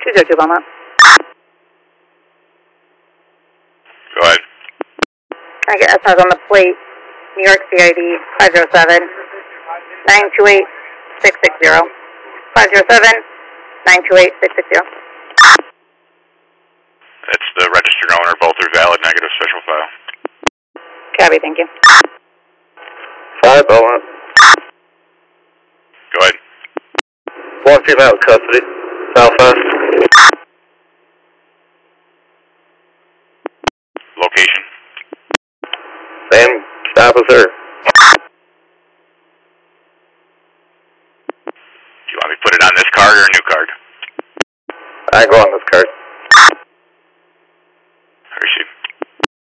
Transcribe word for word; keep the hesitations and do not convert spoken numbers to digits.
two zero two Belmont. Go ahead. I get S R on the plate. New York C I D five zero seven nine two eight six six zero. five zero seven nine two eight six six zero. That's the registered owner. Both are valid negative special file. Copy, thank you. five Belmont. Go ahead. One female in custody. Southwest. Location. Same stop as her. Do you want me to put it on this card or a new card? I go on this card.